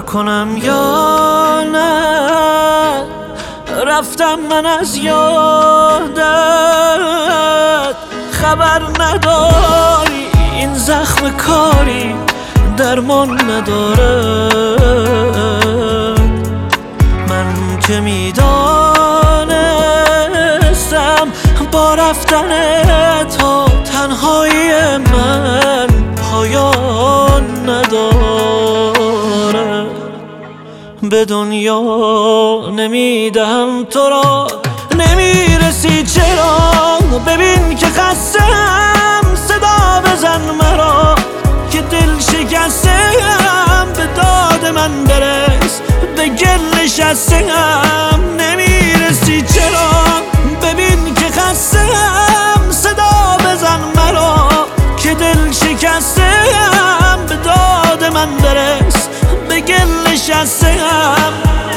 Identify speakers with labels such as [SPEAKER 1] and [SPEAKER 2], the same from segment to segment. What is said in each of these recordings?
[SPEAKER 1] کنم یا نه؟ رفتم من از یادت، خبر نداری این زخم کاری درمان نداره. من که میدانستم با رفتن تو تنهایی من پایان نداره. به دنیا نمیدهم تو را، نمیرسی چرا؟ ببین که خستم، صدا بزن مرا که دل شکستم. به داد من برس، به گل نشستم. نمیرسی چرا؟ ببین که خستم، صدا بزن مرا که دل شکستم. به داد من برس، به گل نشستم.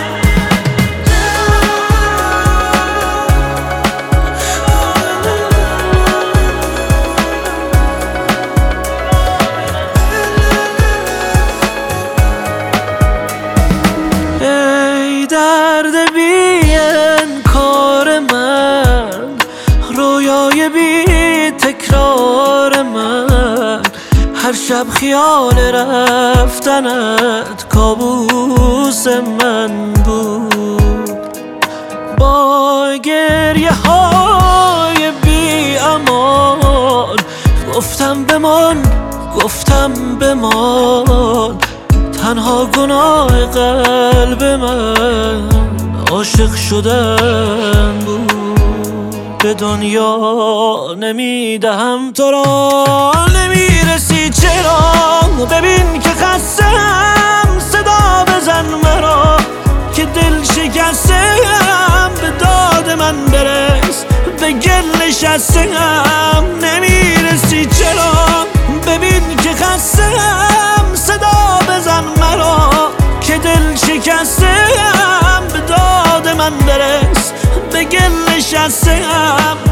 [SPEAKER 1] درد بی انکار من، رویای بی تکرار من، هر شب خیال رفتنت کابوس من بود. با گریه های بی امان گفتم بمان، گفتم بمان. تنها گناه قلب من عاشق شدن بود. به دنیا نمیدهم تو را، نمیرسی چرا؟ ببین که خستم، صدا بزن مرا که دل شکستم. به داد من برس، به گل نشستم. نمیرسی چرا؟ ببین که خستم، صدا بزن مرا که دل شکستم. به داد من برس، به گل نشستم.